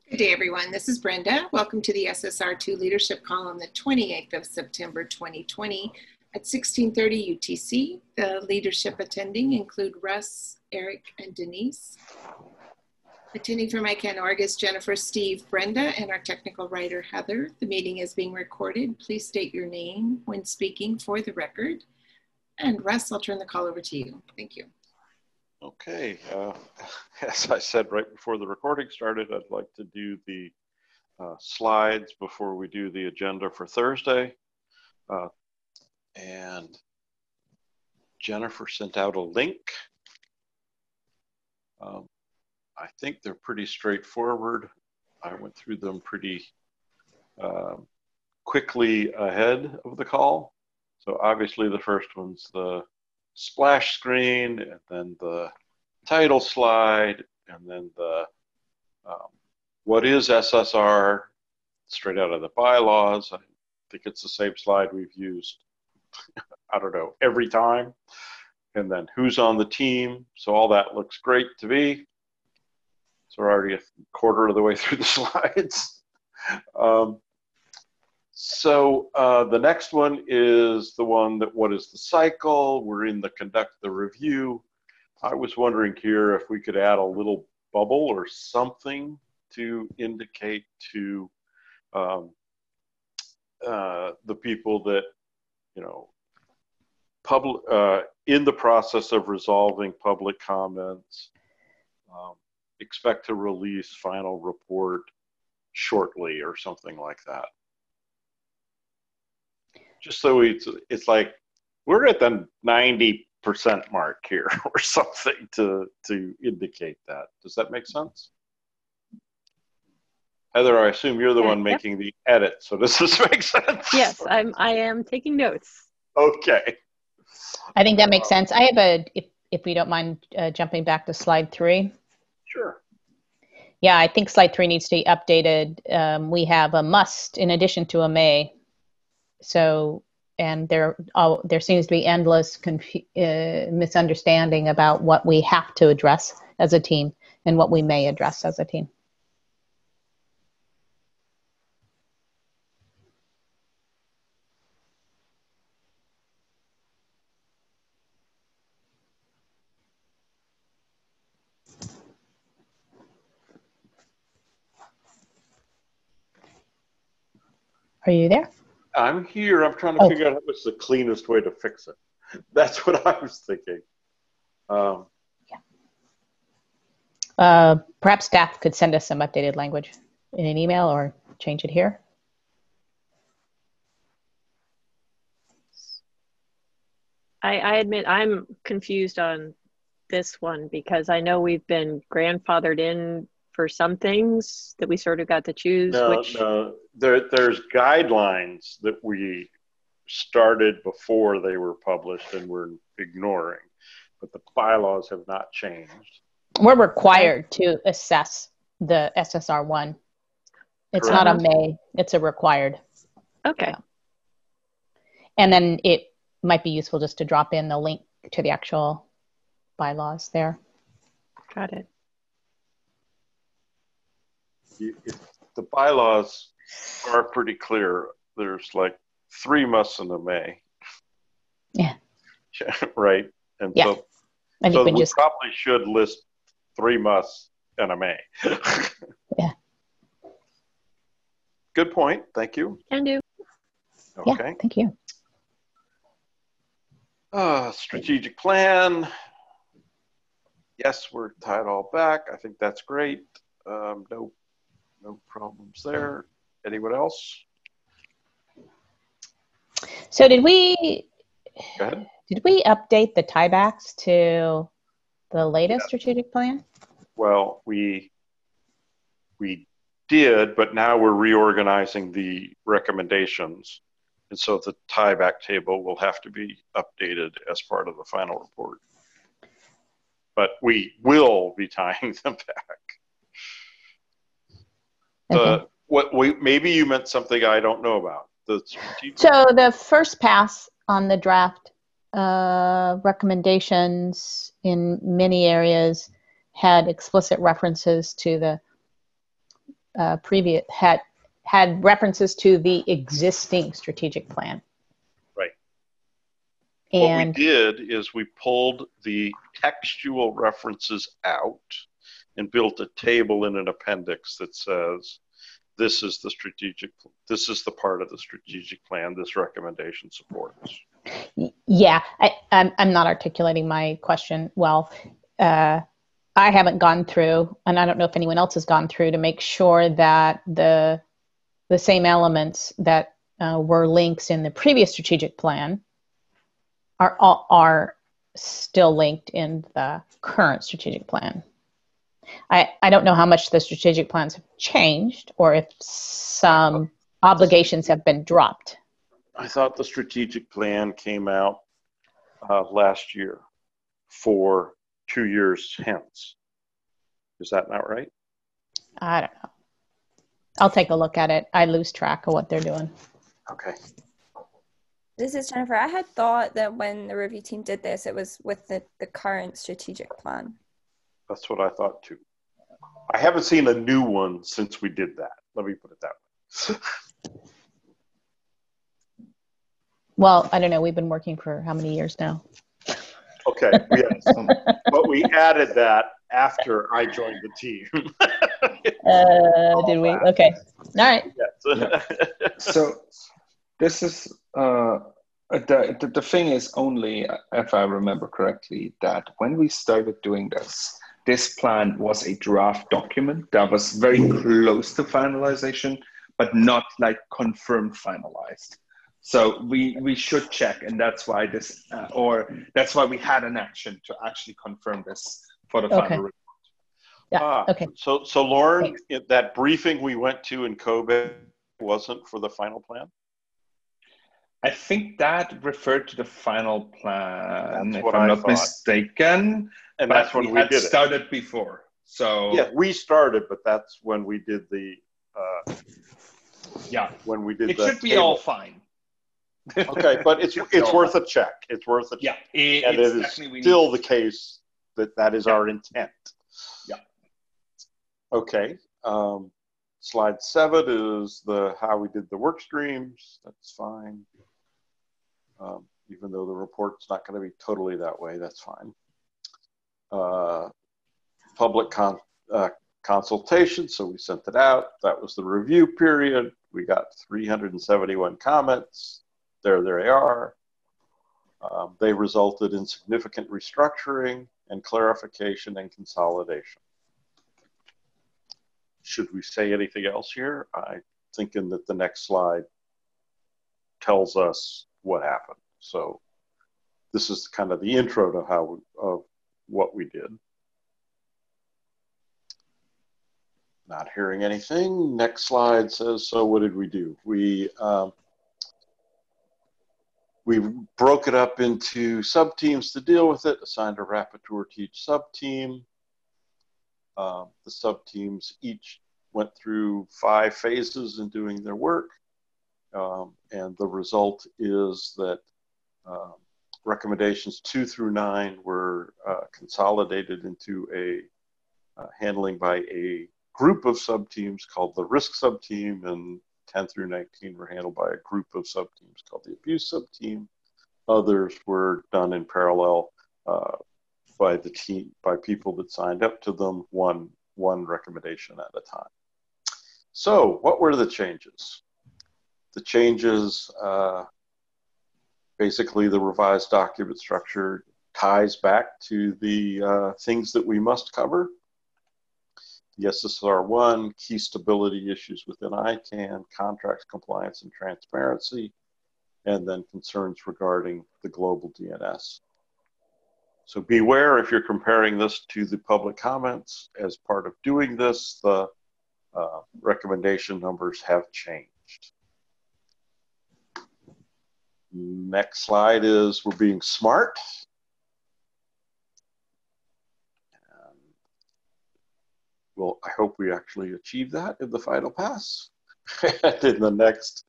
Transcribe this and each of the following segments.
Good day, everyone. This is Brenda. Welcome to the SSR2 Leadership Call on the 28th of September 2020 at 16:30 UTC. The leadership attending include Russ, Eric, and Denise. Attending from ICANN.org is Jennifer, Steve, Brenda, and our technical writer, Heather. The meeting is being recorded. Please state your name when speaking for the record. And Russ, I'll turn the call over to you. Thank you. Okay, as I said right before the recording started, I'd like to do the slides before we do the agenda for Thursday. And Jennifer sent out a link. I think they're pretty straightforward. I went through them pretty quickly ahead of the call. So obviously the first one's the splash screen, and then the title slide, and then the what is SSR, straight out of the bylaws. I think it's the same slide we've used, I don't know, every time. And then who's on the team. So all that looks great to me. So we're already a quarter of the way through the slides. So the next one is the one that, what is the cycle? We're in the conduct the review. I was wondering here if we could add a little bubble or something to indicate to the people that, you know, in the process of resolving public comments, expect to release final report shortly or something like that. Just so it's like we're at the 90% mark here or something to indicate that. Does that make sense? Heather, I assume you're the one making the edit, so does this make sense? Yes, I am taking notes. Okay. I think that makes sense. I have if we don't mind jumping back to slide 3. Sure. Yeah, I think slide 3 needs to be updated. We have a must in addition to a may. So, and there seems to be endless misunderstanding about what we have to address as a team and what we may address as a team. Are you there? I'm here. I'm trying to figure out what's the cleanest way to fix it. That's what I was thinking. Perhaps staff could send us some updated language in an email or change it here. I admit I'm confused on this one because I know we've been grandfathered in for some things that we sort of got to choose. No. There's guidelines that we started before they were published and we're ignoring, but the bylaws have not changed. We're required to assess the SSR1. It's Correct. not a may, it's a required. Okay. And then it might be useful just to drop in the link to the actual bylaws there. Got it. The bylaws are pretty clear. There's like 3 musts and a may. Yeah. Right? And yeah. so, I think we probably should list 3 musts and a may. Yeah. Good point. Thank you. Can do. Okay. Yeah, thank you. Strategic plan. Yes, we're tied all back. I think that's great. No problems there. Anyone else? So did we Go ahead. Did we update the tiebacks to the latest strategic plan? Well, we did, but now we're reorganizing the recommendations. And so the tieback table will have to be updated as part of the final report. But we will be tying them back. Okay. Maybe you meant something I don't know about. So the first pass on the draft recommendations in many areas had explicit references to the previous had references to the existing strategic plan. Right. And what we did is we pulled the textual references out and built a table in an appendix that says, this is the part of the strategic plan this recommendation supports. Yeah, I'm not articulating my question well. I haven't gone through, and I don't know if anyone else has gone through to make sure that the same elements that were links in the previous strategic plan are still linked in the current strategic plan. I don't know how much the strategic plans have changed or if some obligations have been dropped. I thought the strategic plan came out last year for 2 years hence. Is that not right? I don't know. I'll take a look at it. I lose track of what they're doing. Okay. This is Jennifer. I had thought that when the review team did this, it was with the current strategic plan. That's what I thought too. I haven't seen a new one since we did that. Let me put it that way. Well, I don't know. We've been working for how many years now? Okay, yes. But we added that after I joined the team. Did we? Okay. All right. Yes. Yeah. So this is the thing is only, if I remember correctly, that when we started doing this plan was a draft document that was very close to finalization, but not like confirmed finalized. So we should check, and that's why that's why we had an action to actually confirm this for the final report. Yeah. Okay. So Lauren, that briefing we went to in Kobe wasn't for the final plan? I think that referred to the final plan, that's if what I'm I not thought. mistaken. And but that's when we had did it. Started before. So yeah, we started, but that's when we did the yeah. When we did it the should be table. all fine. Okay, but it's worth a check. It's worth a check. Yeah, and it is still the case that is our intent. Yeah. Okay. Slide 7 is how we did the work streams. That's fine. Even though the report's not going to be totally that way, that's fine. Public consultation, so we sent it out. That was the review period. We got 371 comments. There they are. They resulted in significant restructuring and clarification and consolidation. Should we say anything else here? I'm thinking that the next slide tells us what happened. So this is kind of the intro to of what we did. Not hearing anything. Next slide says, so what did we do? We broke it up into sub-teams to deal with it, assigned a rapporteur to each sub-team. The sub-teams each went through 5 phases in doing their work. And the result is that recommendations 2 through 9 were consolidated into a handling by a group of sub-teams called the risk sub-team, and 10 through 19 were handled by a group of sub-teams called the abuse sub-team. Others were done in parallel by the team, by people that signed up to them, one recommendation at a time. So what were the changes? The changes, basically the revised document structure ties back to the things that we must cover. The SSR1, key stability issues within ICANN, contracts compliance and transparency, and then concerns regarding the global DNS. So beware if you're comparing this to the public comments. As part of doing this, the recommendation numbers have changed. Next slide is we're being smart. Well, I hope we actually achieve that in the final pass. And in the next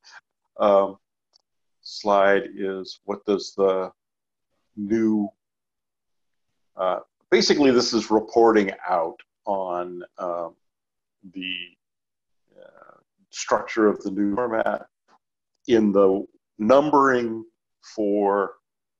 slide is what does the new, basically this is reporting out on the structure of the new format, in the numbering for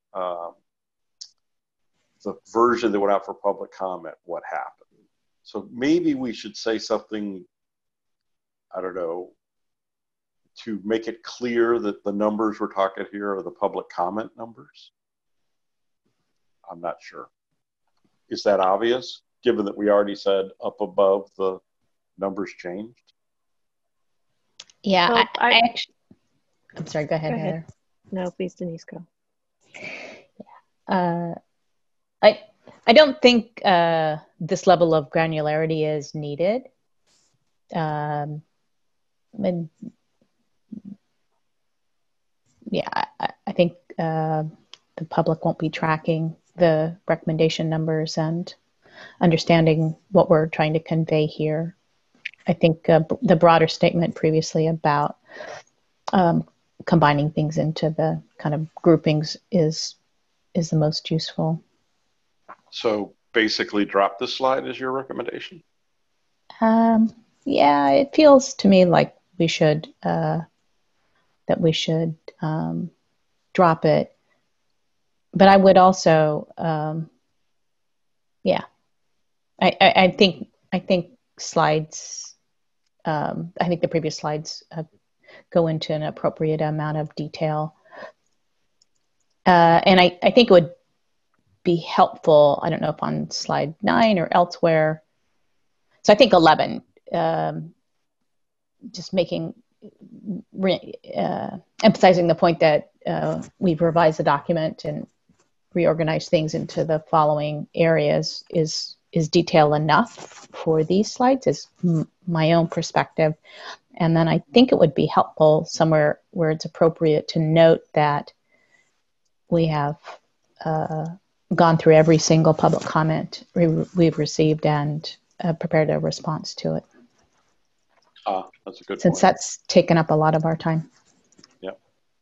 the version that went out for public comment, what happened. So maybe we should say something, I don't know, to make it clear that the numbers we're talking here are the public comment numbers. I'm not sure. Is that obvious, given that we already said up above the numbers changed? Yeah, Well, I actually, I'm sorry, go ahead, Heather. No, please, Denise, go. I don't think this level of granularity is needed. And yeah, I think the public won't be tracking the recommendation numbers and understanding what we're trying to convey here. I think the broader statement previously about combining things into the kind of groupings is the most useful. So basically drop this slide as your recommendation? Yeah, it feels to me like we should drop it. But I would also, yeah, I think slides, I think the previous slides go into an appropriate amount of detail. And I think it would be helpful, I don't know if on slide 9 or elsewhere. So I think 11, just emphasizing the point that we've revised the document and reorganized things into the following areas is detail enough for these slides, is my own perspective. And then I think it would be helpful somewhere where it's appropriate to note that we have gone through every single public comment we've received and prepared a response to it. That's a good Since point. that's taken up a lot of our time. Yep.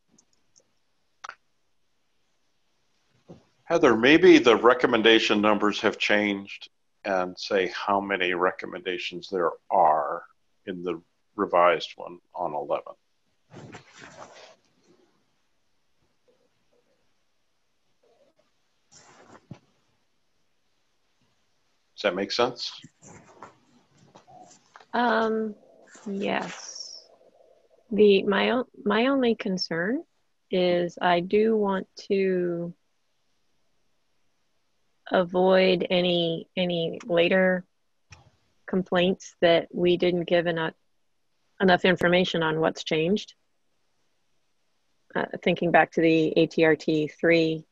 Heather, maybe the recommendation numbers have changed, and say how many recommendations there are in the revised one on 11. Does that make sense? Yes. My only concern is I do want to avoid any later complaints that we didn't give enough information on what's changed. Thinking back to the ATRT 3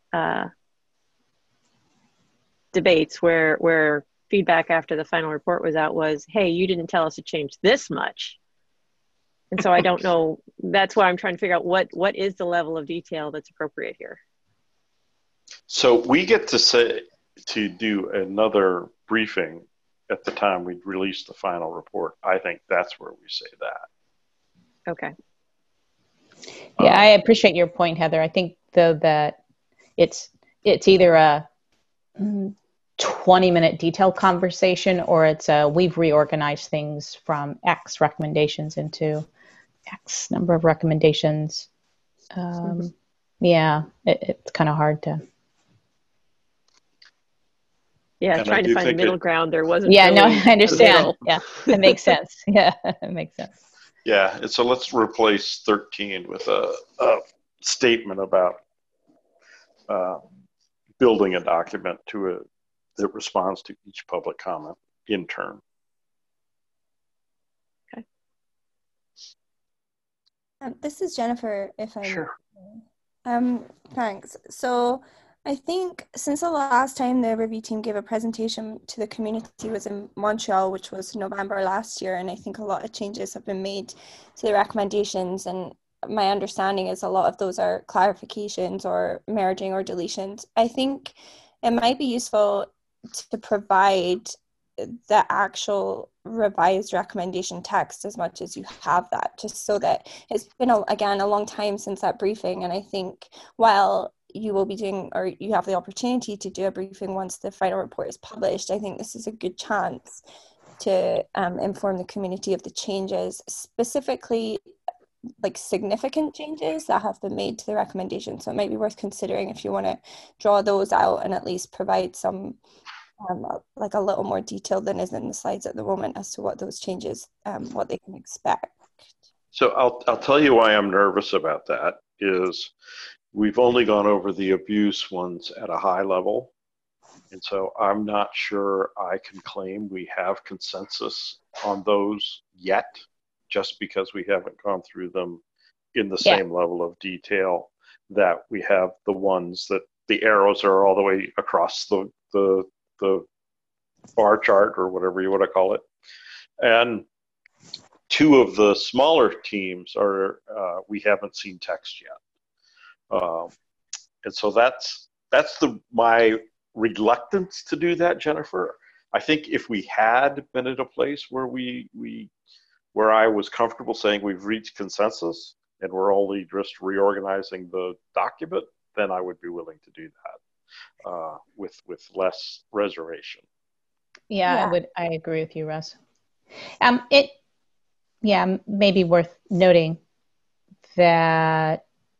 debates where feedback after the final report was out was, hey, you didn't tell us to change this much. And so I don't know, that's why I'm trying to figure out what is the level of detail that's appropriate here. So we get to do another briefing at the time we release the final report. I think that's where we say that. Okay. Yeah, I appreciate your point, Heather. I think though that it's either a 20-minute detailed conversation or it's we've reorganized things from X recommendations into X number of recommendations. Yeah, it's kind of hard to. Yeah, And trying to find the middle ground. There wasn't. Yeah, really no, I understand. middle. Yeah, it makes sense. Yeah, it makes sense. Yeah, and so let's replace 13 with a statement about building a document that responds to each public comment in turn. Okay. This is Jennifer, if I'm Sure. Thanks. So I think since the last time the review team gave a presentation to the community was in Montreal, which was November last year, and I think a lot of changes have been made to the recommendations, and my understanding is a lot of those are clarifications or merging or deletions. I think it might be useful to provide the actual revised recommendation text as much as you have that, just so that it's been, again, a long time since that briefing. And I think while you will be doing, or you have the opportunity to do a briefing once the final report is published, I think this is a good chance to inform the community of the changes, specifically like significant changes that have been made to the recommendation. So it might be worth considering if you want to draw those out and at least provide some like a little more detail than is in the slides at the moment as to what those changes, what they can expect. So I'll tell you why I'm nervous about that is we've only gone over the abuse ones at a high level. And so I'm not sure I can claim we have consensus on those yet, just because we haven't gone through them in the same level of detail that we have the ones that the arrows are all the way across the bar chart or whatever you want to call it. And two of the smaller teams are we haven't seen text yet. And so that's my reluctance to do that, Jennifer. I think if we had been at a place where where I was comfortable saying we've reached consensus and we're only just reorganizing the document, then I would be willing to do that with less reservation. Yeah, I agree with you, Russ. It may be worth noting that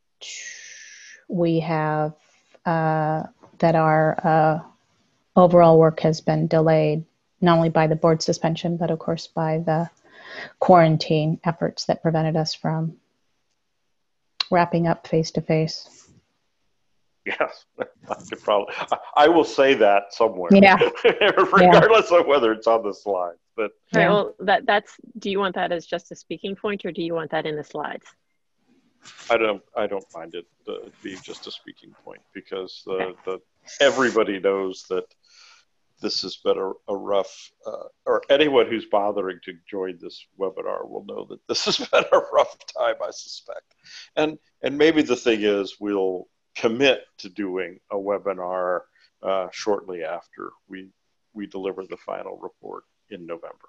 we have that our overall work has been delayed, not only by the board suspension, but of course by the quarantine efforts that prevented us from wrapping up face-to-face. Yes, I will say that somewhere. Yeah. Regardless of whether it's on the slide. But right, well, that's. Do you want that as just a speaking point, or do you want that in the slides? I don't mind it being just a speaking point, because everybody knows that this has been a rough, or anyone who's bothering to join this webinar will know that this has been a rough time, I suspect. And maybe the thing is we'll commit to doing a webinar shortly after we deliver the final report in November.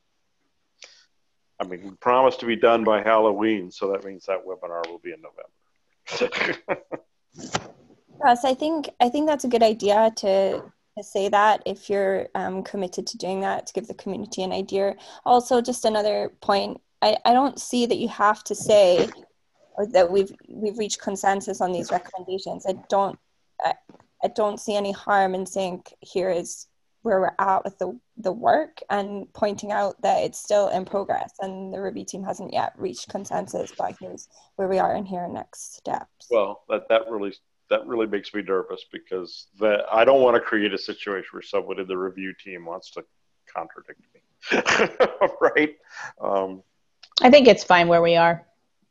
I mean, we promised to be done by Halloween, so that means that webinar will be in November. Yes, I think that's a good idea to say that if you're committed to doing that, to give the community an idea. Also, just another point, I don't see that you have to say or that we've reached consensus on these recommendations. I don't see any harm in saying here is where we're at with the work, and pointing out that it's still in progress and the review team hasn't yet reached consensus, but here's where we are and here are next steps. Well, that really makes me nervous, because I don't want to create a situation where someone in the review team wants to contradict me. Right? I think it's fine where we are.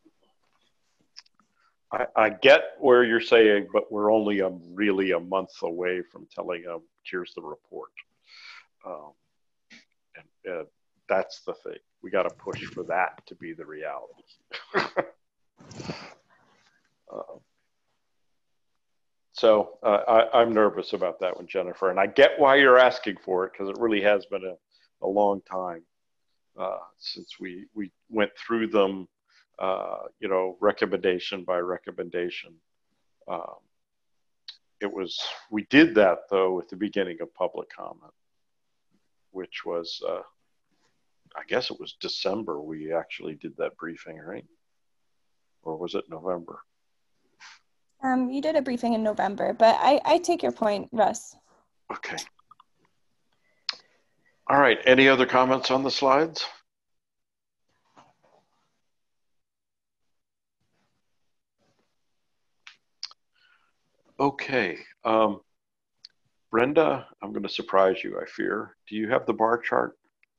I get where you're saying, but we're only really a month away from telling them, here's the report. And that's the thing. We got to push for that to be the reality. So I'm nervous about that one, Jennifer. And I get why you're asking for it, because it really has been a long time since we went through them. Recommendation by recommendation. We did that though at the beginning of public comment, which was, I guess it was December we actually did that briefing, right? Or was it November? You did a briefing in November, but I take your point, Russ. Okay. All right, any other comments on the slides? Okay, Brenda, I'm going to surprise you, I fear. Do you have the bar chart?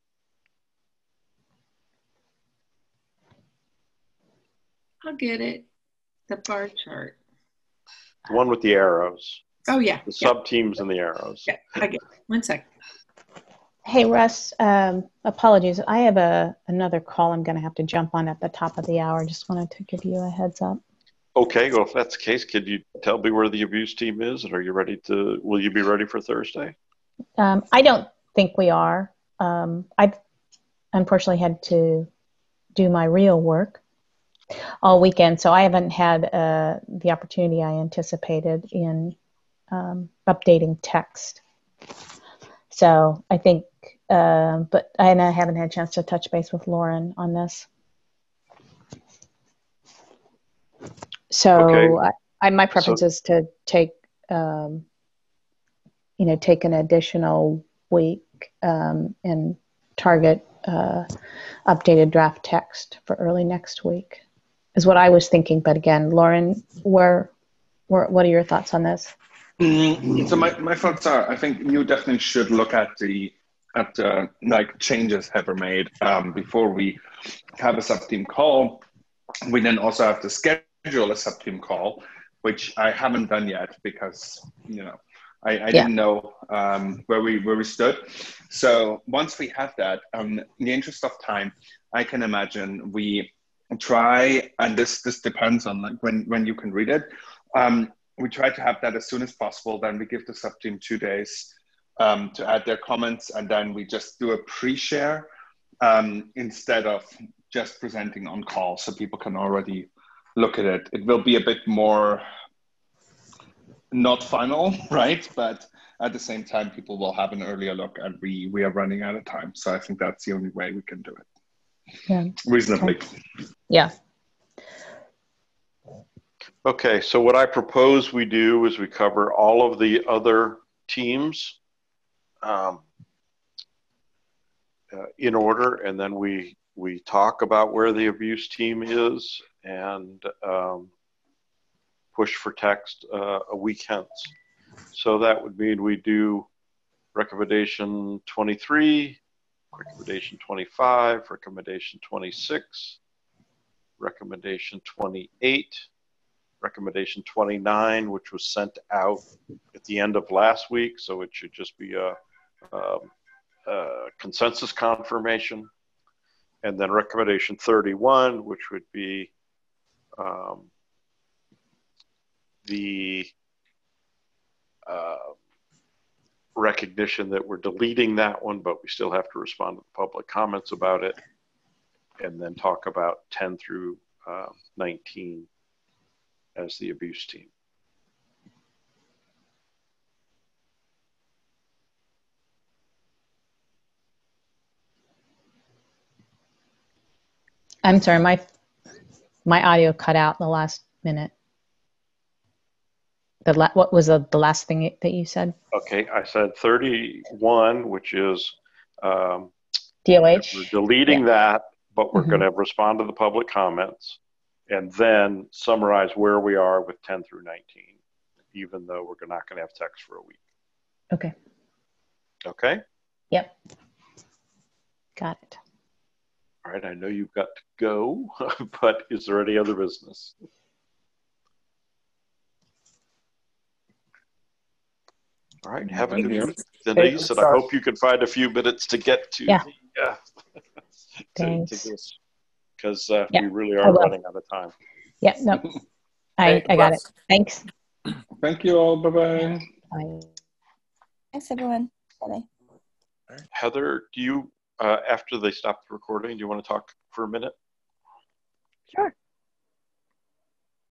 I'll get it. The bar chart. The one with the arrows. Oh, yeah. The sub-teams and the arrows. Yeah, I get it. 1 second. Hey, Russ, apologies. I have another call I'm going to have to jump on at the top of the hour. Just wanted to give you a heads up. Okay, well, if that's the case, could you tell me where the abuse team is, and will you be ready for Thursday? I don't think we are. I've unfortunately had to do my real work all weekend, so I haven't had the opportunity I anticipated in updating text. So I think but I haven't had a chance to touch base with Lauren on this. So Okay. my preference is to take, take an additional week and target updated draft text for early next week, is what I was thinking. But again, Lauren, what are your thoughts on this? So my thoughts are, I think you definitely should look at like changes ever made before we have a sub-team call. We then also have to schedule a sub-team call, which I haven't done yet because I didn't know where we stood. So once we have that, in the interest of time, I can imagine we try, and this depends on like when you can read it. We try to have that as soon as possible. Then we give the sub-team 2 days to add their comments, and then we just do a pre-share instead of just presenting on call, so people can already look at it. It will be a bit more not final, right? But at the same time, people will have an earlier look, and we are running out of time. So I think that's the only way we can do it reasonably. Okay. Yeah. Okay, so what I propose we do is we cover all of the other teams in order, and then we talk about where the abuse team is and push for text a week hence. So that would mean we do recommendation 23, recommendation 25, recommendation 26, recommendation 28, recommendation 29, which was sent out at the end of last week, so it should just be a consensus confirmation. And then recommendation 31, which would be the recognition that we're deleting that one, but we still have to respond to the public comments about it, and then talk about 10 through 19 as the abuse team. I'm sorry, my audio cut out the last minute. What was the last thing that you said? Okay, I said 31, which is DOH. We're deleting that, but we're going to respond to the public comments and then summarize where we are with 10 through 19, even though we're not going to have text for a week. Okay. Okay? Yep. Got it. All right, I know you've got to go, but is there any other business? All right, have a good week, Denise, and I hope you can find a few minutes to get to to this, because we really are running out of time. Yeah, no, I got it. Thanks. Thank you all. Bye-bye. Bye. Thanks, everyone. Bye-bye. Heather, do you, after they stop the recording, do you want to talk for a minute? Sure.